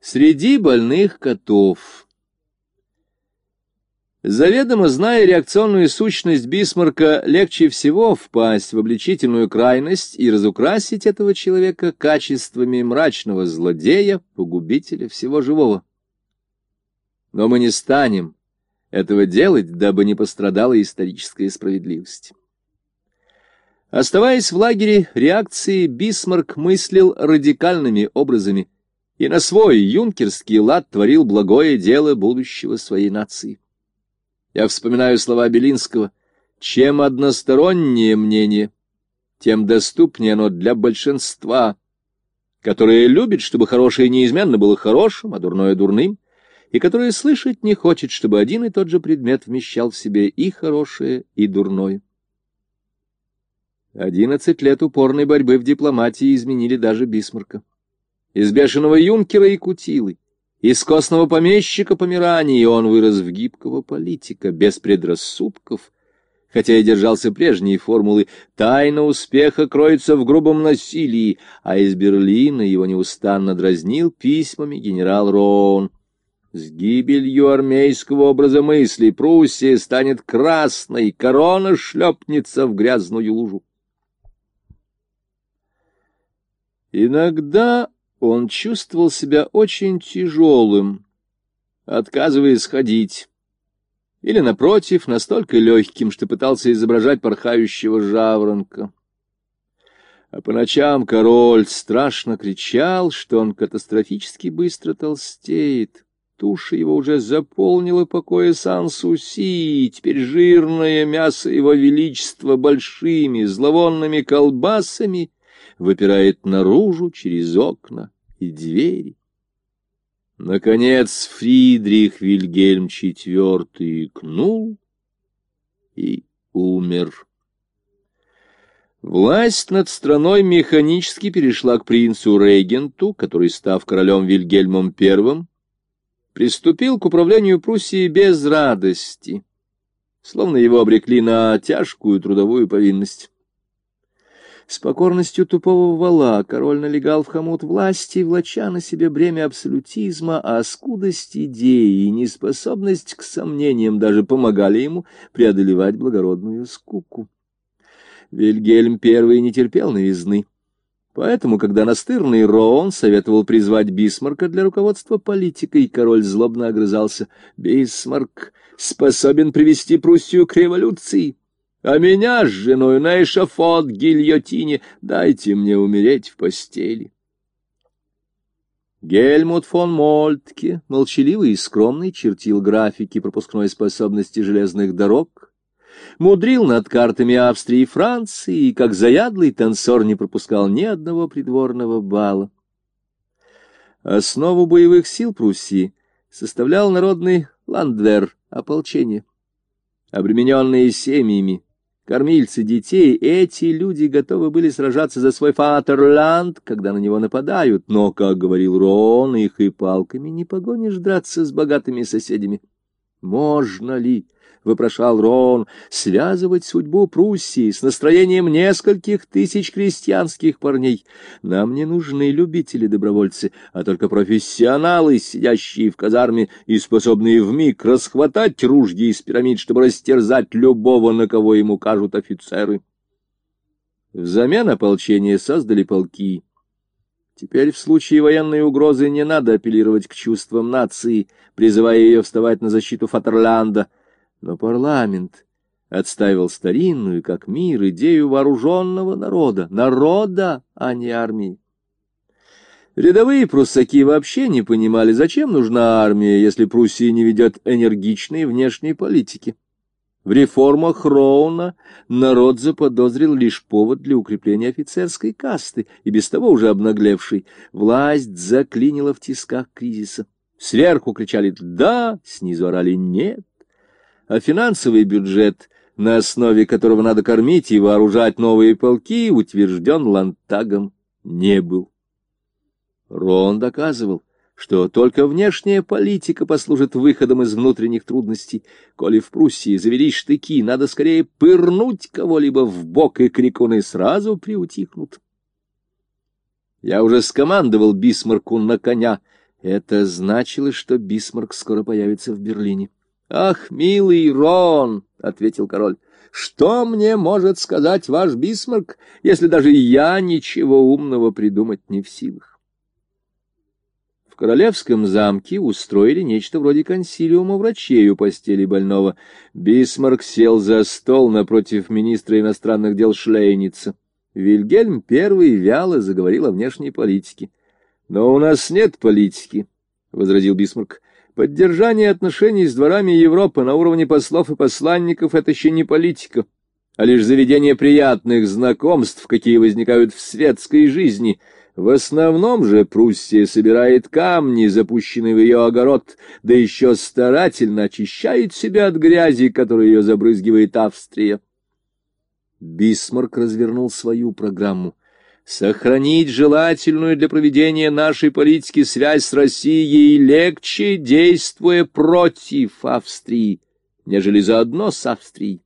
Среди больных котов. Заведомо зная реакционную сущность Бисмарка, легче всего впасть в обличительную крайность и разукрасить этого человека качествами мрачного злодея, погубителя всего живого. Но мы не станем этого делать, дабы не пострадала историческая справедливость. Оставаясь в лагере реакции, Бисмарк мыслил радикальными образами и на свой юнкерский лад творил благое дело будущего своей нации. Я вспоминаю слова Белинского: «Чем одностороннее мнение, тем доступнее оно для большинства, которое любит, чтобы хорошее неизменно было хорошим, а дурное — дурным, и которое слышать не хочет, чтобы один и тот же предмет вмещал в себе и хорошее, и дурное». 11 лет упорной борьбы в дипломатии изменили даже Бисмарка. Из бешеного юнкера и кутилы, из костного помещика Померании он вырос в гибкого политика, без предрассудков, хотя и держался прежней формулы «тайна успеха кроется в грубом насилии», а из Берлина его неустанно дразнил письмами генерал Роон. С гибелью армейского образа мысли Пруссия станет красной, корона шлепнется в грязную лужу. Иногда он чувствовал себя очень тяжелым, отказываясь ходить, или, напротив, настолько легким, что пытался изображать порхающего жаворонка. А по ночам король страшно кричал, что он катастрофически быстро толстеет. Туша его уже заполнила покоя Сан-Суси, и теперь жирное мясо его величества большими зловонными колбасами выпирает наружу через окна и двери. Наконец Фридрих Вильгельм IV икнул и умер. Власть над страной механически перешла к принцу-регенту, который, став королем Вильгельмом I, приступил к управлению Пруссией без радости, словно его обрекли на тяжкую трудовую повинность. С покорностью тупого вола король налегал в хомут власти, влача на себе бремя абсолютизма, а скудость идей и неспособность к сомнениям даже помогали ему преодолевать благородную скуку. Вильгельм I не терпел новизны, поэтому, когда настырный Роон советовал призвать Бисмарка для руководства политикой, король злобно огрызался: «Бисмарк способен привести Пруссию к революции, а меня с женой на эшафот гильотине, дайте мне умереть в постели». Гельмут фон Мольтке, молчаливый и скромный, чертил графики пропускной способности железных дорог, мудрил над картами Австрии и Франции и, как заядлый танцор, не пропускал ни одного придворного бала. Основу боевых сил Пруссии составлял народный ландвер, ополчение. Обремененные семьями, кормильцы детей, эти люди готовы были сражаться за свой фатерланд, когда на него нападают, но, как говорил Роон, их и палками не погонишь драться с богатыми соседями. «Можно ли, — вопрошал Роон, — связывать судьбу Пруссии с настроением нескольких тысяч крестьянских парней? Нам не нужны любители-добровольцы, а только профессионалы, сидящие в казарме и способные вмиг расхватать ружья из пирамид, чтобы растерзать любого, на кого им укажут офицеры». Взамен ополчения создали полки. Теперь в случае военной угрозы не надо апеллировать к чувствам нации, призывая ее вставать на защиту Фатерланда. Но парламент отстаивал старинную, как мир, идею вооруженного народа, а не армии. Рядовые пруссаки вообще не понимали, зачем нужна армия, если Пруссия не ведет энергичной внешней политики. В реформах Роуна народ заподозрил лишь повод для укрепления офицерской касты, и без того уже обнаглевшей. Власть заклинила в тисках кризиса. Сверху кричали «да», снизу орали «нет». А финансовый бюджет, на основе которого надо кормить и вооружать новые полки, утвержден Ландтагом не был. Роон доказывал, что только внешняя политика послужит выходом из внутренних трудностей. Коли в Пруссии завелись штыки, надо скорее пырнуть кого-либо в бок, и крикуны сразу приутихнут. Я уже скомандовал Бисмарку на коня, Это значило, что Бисмарк скоро появится в Берлине. «Ах, милый Рон!» — ответил король. «Что мне может сказать ваш Бисмарк, если даже я ничего умного придумать не в силах?» В королевском замке устроили нечто вроде консилиума врачей у постели больного. Бисмарк сел за стол напротив министра иностранных дел Шлейница. Вильгельм I вяло заговорил о внешней политике. «Но у нас нет политики», — возразил Бисмарк. «Поддержание отношений с дворами Европы на уровне послов и посланников — это еще не политика, а лишь заведение приятных знакомств, какие возникают в светской жизни. В основном же Пруссия собирает камни, запущенные в ее огород, да еще старательно очищает себя от грязи, которой ее забрызгивает Австрия». Бисмарк развернул свою программу. Сохранить желательную для проведения нашей политики связь с Россией легче, действуя против Австрии, нежели заодно с Австрией.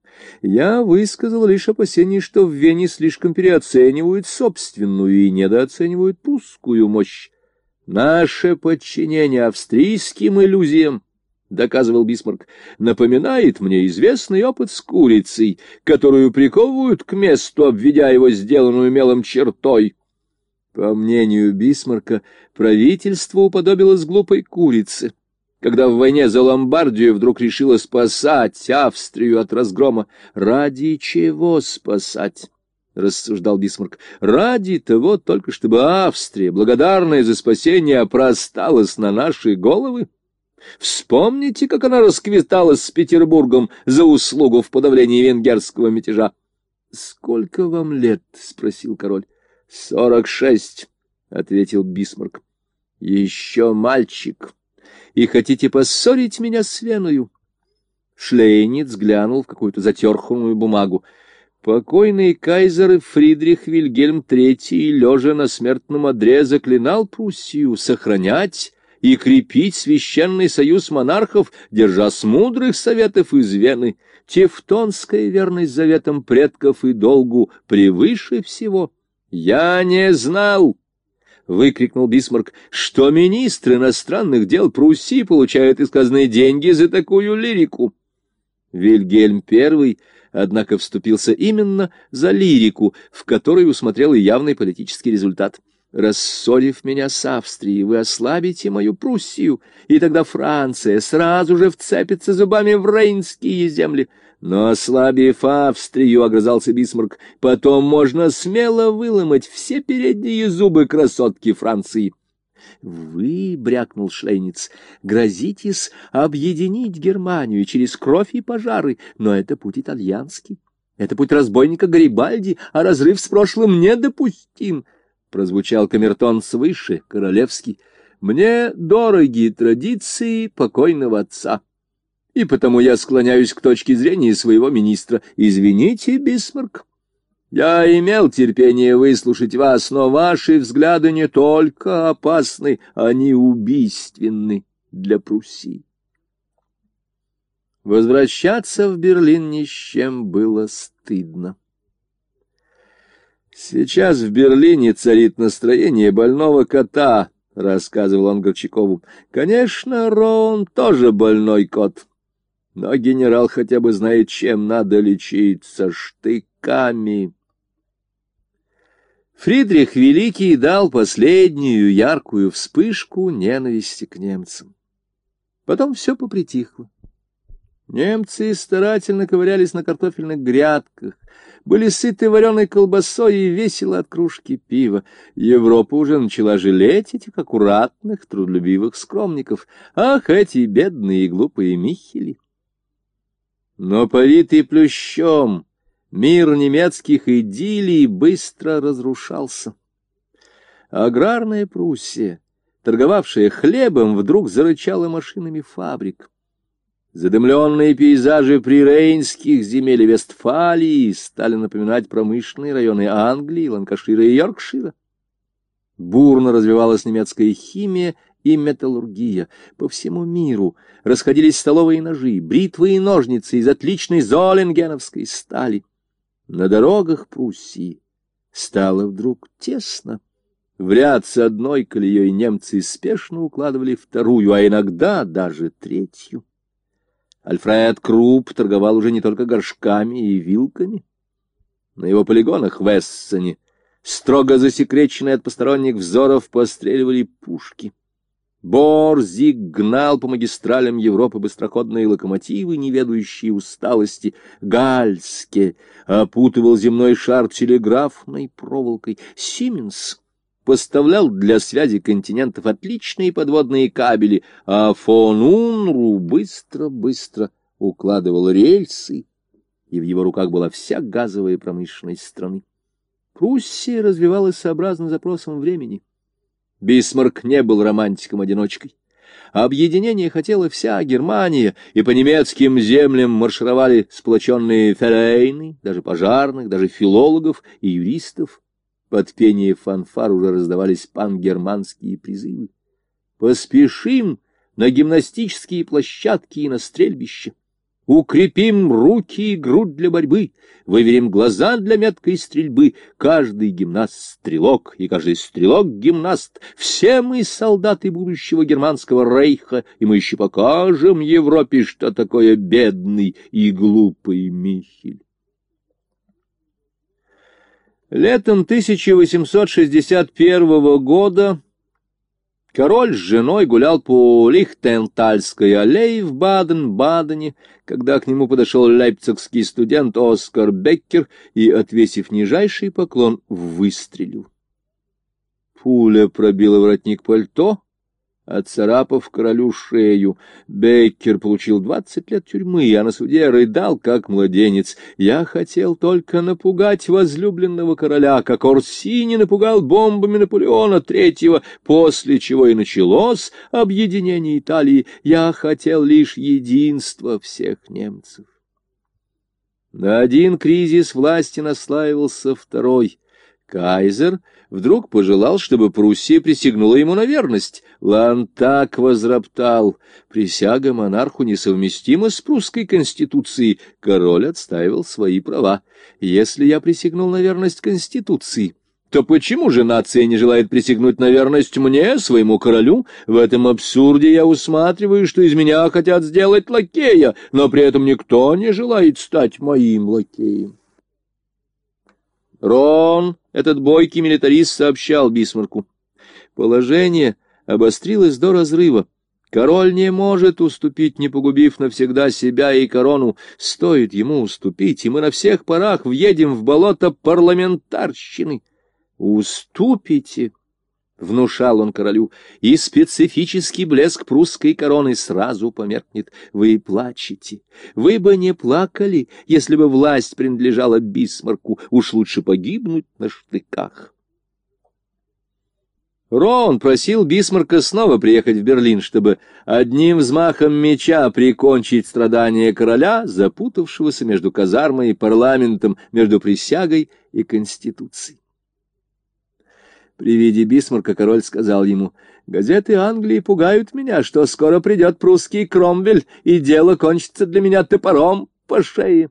Я высказал лишь опасение, что в Вене слишком переоценивают собственную и недооценивают прусскую мощь. Наше подчинение австрийским иллюзиям, доказывал Бисмарк, напоминает мне известный опыт с курицей, которую приковывают к месту, обведя его сделанную мелом чертой. По мнению Бисмарка, правительство уподобилось глупой курице, когда в войне за Ломбардию вдруг решило спасать Австрию от разгрома. Ради чего спасать? — рассуждал Бисмарк. — Ради того только, чтобы Австрия, благодарная за спасение, опросталась на наши головы. Вспомните, как она расквиталась с Петербургом за услугу в подавлении венгерского мятежа. — Сколько вам лет? — спросил король. — 46, — ответил Бисмарк. — Еще мальчик. И хотите поссорить меня с Веною? Шлейниц глянул в какую-то затерханную бумагу. Покойный кайзер Фридрих Вильгельм III, лежа на смертном одре, заклинал Пруссию сохранять и крепить священный союз монархов, держа с мудрых советов из Вены. Тевтонская верность заветам предков и долгу превыше всего. «Я не знал!» — выкрикнул Бисмарк, — что министр иностранных дел Пруссии получает из казны деньги за такую лирику. Вильгельм I, однако, вступился именно за лирику, в которой усмотрел и явный политический результат. Рассорив меня с Австрией, вы ослабите мою Пруссию, и тогда Франция сразу же вцепится зубами в рейнские земли. Но, ослабив Австрию, — огрызался Бисмарк, — потом можно смело выломать все передние зубы красотки Франции. — Вы, — брякнул Шлейниц, — грозитесь объединить Германию через кровь и пожары, но это путь итальянский. Это путь разбойника Гарибальди, а разрыв с прошлым недопустим. Прозвучал камертон свыше, королевский. Мне дороги традиции покойного отца, и потому я склоняюсь к точке зрения своего министра. Извините, Бисмарк, я имел терпение выслушать вас, но ваши взгляды не только опасны, они убийственны для Пруссии. Возвращаться в Берлин ни с чем было стыдно. «Сейчас в Берлине царит настроение больного кота», — рассказывал он Горчакову. «Конечно, Рон тоже больной кот, но генерал хотя бы знает, чем надо лечиться — штыками». Фридрих Великий дал последнюю яркую вспышку ненависти к немцам. Потом все попритихло. Немцы старательно ковырялись на картофельных грядках, были сыты вареной колбасой и весело от кружки пива. Европа уже начала жалеть этих аккуратных, трудолюбивых скромников. Ах, эти бедные и глупые михели! Но повитый плющом мир немецких идиллий быстро разрушался. Аграрная Пруссия, торговавшая хлебом, вдруг зарычала машинами фабрик. Задымленные пейзажи прирейнских земель и Вестфалии стали напоминать промышленные районы Англии, Ланкашира и Йоркшира. Бурно развивалась немецкая химия и металлургия. По всему миру расходились столовые ножи, бритвы и ножницы из отличной золенгеновской стали. На дорогах Пруссии стало вдруг тесно. В ряд с одной колеей немцы спешно укладывали вторую, а иногда даже третью. Альфред Круп торговал уже не только горшками и вилками. На его полигонах в Эссене, строго засекреченные от посторонних взоров, постреливали пушки. Борзик гнал по магистралям Европы быстроходные локомотивы, не ведающие усталости. Гальске опутывал земной шар телеграфной проволокой. Сименс поставлял для связи континентов отличные подводные кабели, а фон Унру быстро-быстро укладывал рельсы, и в его руках была вся газовая промышленность страны. Пруссия развивалась сообразно запросам времени. Бисмарк не был романтиком-одиночкой. Объединение хотела вся Германия, и по немецким землям маршировали сплоченные ферейны, даже пожарных, даже филологов и юристов. Под пение фанфар уже раздавались пангерманские призывы. Поспешим на гимнастические площадки и на стрельбище. Укрепим руки и грудь для борьбы, выверим глаза для меткой стрельбы. Каждый гимнаст — стрелок, и каждый стрелок — гимнаст. Все мы солдаты будущего германского рейха, и мы еще покажем Европе, что такое бедный и глупый Михель. Летом 1861 года король с женой гулял по Лихтентальской аллее в Баден-Бадене, когда к нему подошел лейпцигский студент Оскар Беккер и, отвесив нижайший поклон, выстрелил. Пуля пробила воротник пальто, отцарапав королю шею. Беккер получил 20 лет тюрьмы, а на суде рыдал, как младенец. «Я хотел только напугать возлюбленного короля, как Орсини напугал бомбами Наполеона III, после чего и началось объединение Италии. Я хотел лишь единства всех немцев». На один кризис власти наслаивался второй. Кайзер вдруг пожелал, чтобы Пруссия присягнула ему на верность. Лантак возроптал: присяга монарху несовместима с прусской конституцией. Король отстаивал свои права. Если я присягнул на верность конституции, то почему же нация не желает присягнуть на верность мне, своему королю? В этом абсурде я усматриваю, что из меня хотят сделать лакея, но при этом никто не желает стать моим лакеем. Рон, этот бойкий милитарист, сообщал Бисмарку: положение обострилось до разрыва. Король не может уступить, не погубив навсегда себя и корону. Стоит ему уступить, и мы на всех парах въедем в болото парламентарщины. «Уступите», — внушал он королю, — «и специфический блеск прусской короны сразу померкнет. Вы плачете. Вы бы не плакали, если бы власть принадлежала Бисмарку. Уж лучше погибнуть на штыках». Рон просил Бисмарка снова приехать в Берлин, чтобы одним взмахом меча прикончить страдания короля, запутавшегося между казармой и парламентом, между присягой и конституцией. При виде Бисмарка король сказал ему: «Газеты Англии пугают меня, что скоро придет прусский Кромвель, и дело кончится для меня топором по шее».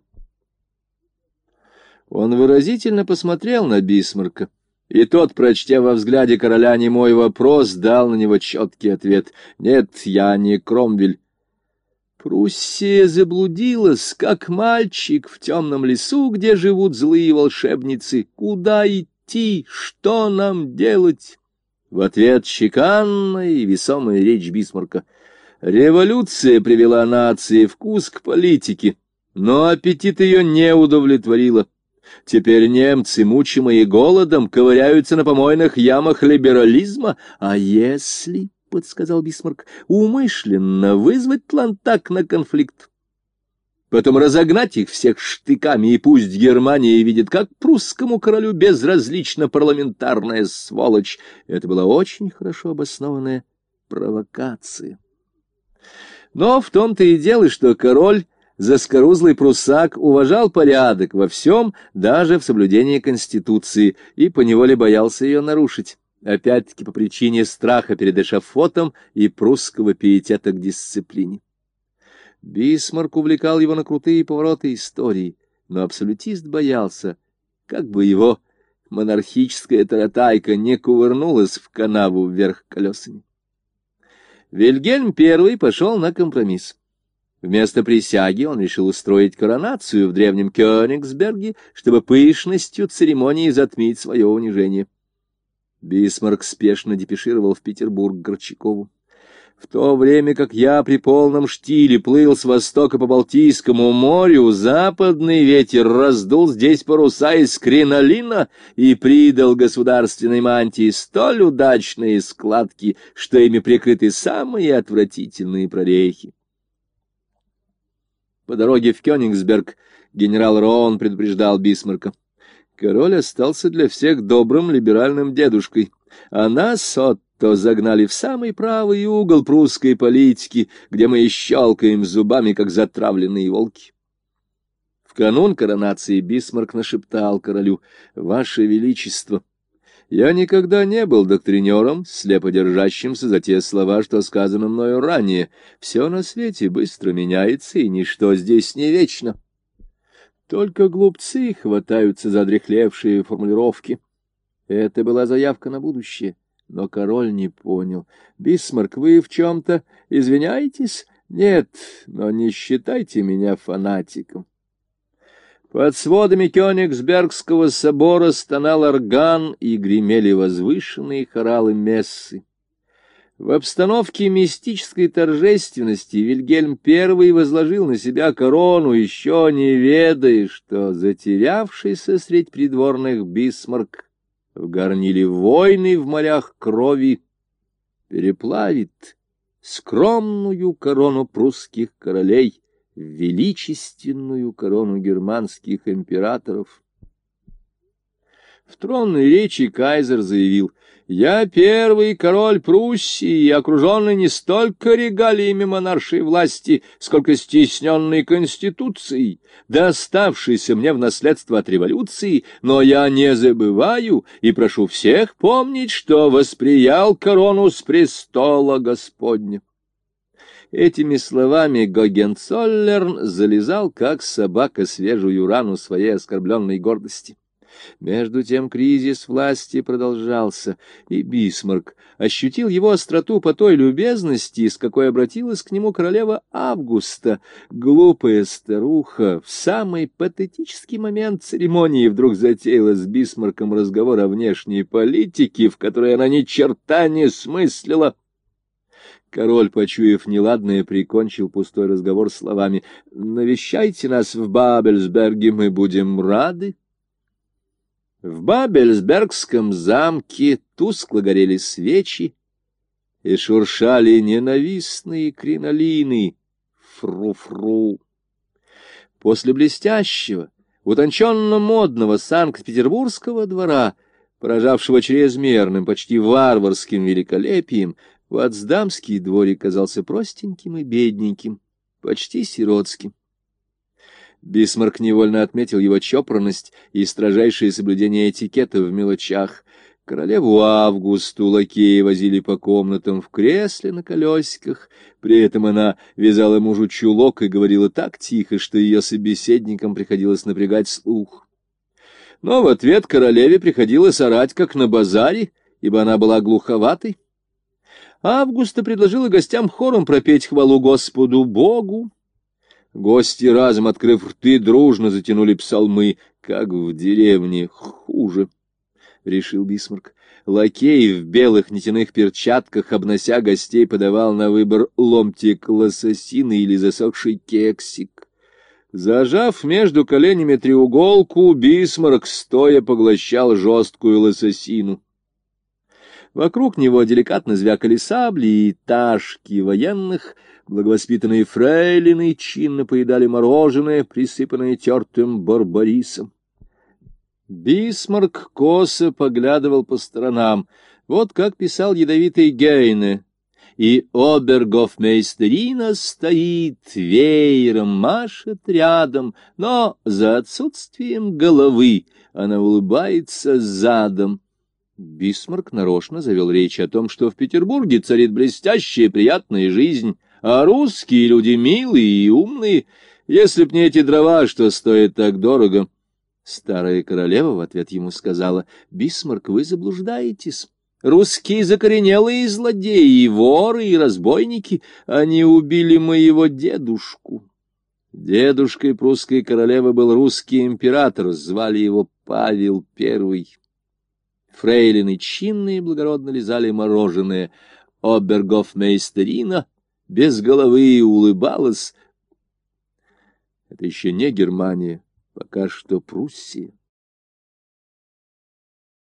Он выразительно посмотрел на Бисмарка, и тот, прочтя во взгляде короля немой вопрос, дал на него четкий ответ: «Нет, я не Кромвель». Пруссия заблудилась, как мальчик в темном лесу, где живут злые волшебницы. Куда идти? Что нам делать? В ответ чеканная и весомая речь Бисмарка. Революция привела нации вкус к политике, но аппетит ее не удовлетворила. Теперь немцы, мучимые голодом, ковыряются на помойных ямах либерализма. А если, — подсказал Бисмарк, — умышленно вызвать Лантак на конфликт, потом разогнать их всех штыками, и пусть Германия видит, как прусскому королю безразлична парламентарная сволочь. Это была очень хорошо обоснованная провокация. Но в том-то и дело, что король, заскорузлый пруссак, уважал порядок во всем, даже в соблюдении Конституции, и поневоле боялся ее нарушить, опять-таки по причине страха перед эшафотом и прусского пиетета к дисциплине. Бисмарк увлекал его на крутые повороты истории, но абсолютист боялся, как бы его монархическая таратайка не кувырнулась в канаву вверх колесами. Вильгельм I пошел на компромисс. Вместо присяги он решил устроить коронацию в древнем Кёнигсберге, чтобы пышностью церемонии затмить свое унижение. Бисмарк спешно депешировал в Петербург Горчакову. В то время как я при полном штиле плыл с востока по Балтийскому морю, западный ветер раздул здесь паруса из кринолина и придал государственной мантии столь удачные складки, что ими прикрыты самые отвратительные прорехи. По дороге в Кёнигсберг генерал Роон предупреждал Бисмарка: король остался для всех добрым либеральным дедушкой, а нас, Отто, загнали в самый правый угол прусской политики, где мы и щелкаем зубами, как затравленные волки. В канун коронации Бисмарк нашептал королю: «Ваше Величество, я никогда не был доктринером, слепо держащимся за те слова, что сказано мною ранее. Все на свете быстро меняется, и ничто здесь не вечно. Только глупцы хватаются за дряхлевшие формулировки». Это была заявка на будущее, но король не понял. «Бисмарк, вы в чем-то извиняетесь?» «Нет, но не считайте меня фанатиком». Под сводами Кёнигсбергского собора стонал орган и гремели возвышенные хоралы мессы. В обстановке мистической торжественности Вильгельм I возложил на себя корону, еще не ведая, что затерявшийся средь придворных Бисмарк в горниле войны в морях крови переплавит скромную корону прусских королей в величественную корону германских императоров. В тронной речи кайзер заявил: «Я первый король Пруссии, окруженный не столько регалиями монаршей власти, сколько стесненной конституцией, доставшейся мне в наследство от революции, но я не забываю и прошу всех помнить, что восприял корону с престола Господня». Этими словами Гогенцоллерн залезал, как собака, свежую рану своей оскорбленной гордости. Между тем кризис власти продолжался, и Бисмарк ощутил его остроту по той любезности, с какой обратилась к нему королева Августа. Глупая старуха в самый патетический момент церемонии вдруг затеяла с Бисмарком разговор о внешней политике, в которой она ни черта не смыслила. Король, почуяв неладное, прикончил пустой разговор словами: «Навещайте нас в Бабельсберге, мы будем рады». В Бабельсбергском замке тускло горели свечи и шуршали ненавистные кринолины. Фру-фру. После блестящего, утонченно-модного Санкт-Петербургского двора, поражавшего чрезмерным, почти варварским великолепием, Потсдамский дворик казался простеньким и бедненьким, почти сиротским. Бисмарк невольно отметил его чопорность и строжайшее соблюдение этикета в мелочах. Королеву Августу лакеи возили по комнатам в кресле на колесиках, при этом она вязала мужу чулок и говорила так тихо, что ее собеседникам приходилось напрягать слух. Но в ответ королеве приходилось орать, как на базаре, ибо она была глуховатой. Августа предложила гостям хором пропеть хвалу Господу Богу. Гости, разом открыв рты, дружно затянули псалмы, как в деревне, хуже, — решил Бисмарк. Лакей в белых нитяных перчатках, обнося гостей, подавал на выбор ломтик лососины или засохший кексик. Зажав между коленями треуголку, Бисмарк стоя поглощал жесткую лососину. Вокруг него деликатно звякали сабли и ташки военных, благовоспитанные фрейлины чинно поедали мороженое, присыпанное тертым барбарисом. Бисмарк косо поглядывал по сторонам. Вот как писал ядовитый Гейне. И обергофмейстерина стоит, веером машет рядом, но за отсутствием головы она улыбается задом. Бисмарк нарочно завел речь о том, что в Петербурге царит блестящая приятная жизнь, а русские люди милые и умные. Если б не эти дрова, что стоят так дорого, Старая королева в ответ ему сказала: «Бисмарк, вы заблуждаетесь. Русские закоренелые злодеи, воры и разбойники, они убили моего дедушку». Дедушкой прусской королевы был русский император, звали его Павел I. Фрейлины чинно и благородно лизали мороженое. Обергофмейстерина без головы улыбалась. Это еще не Германия, пока что Пруссия.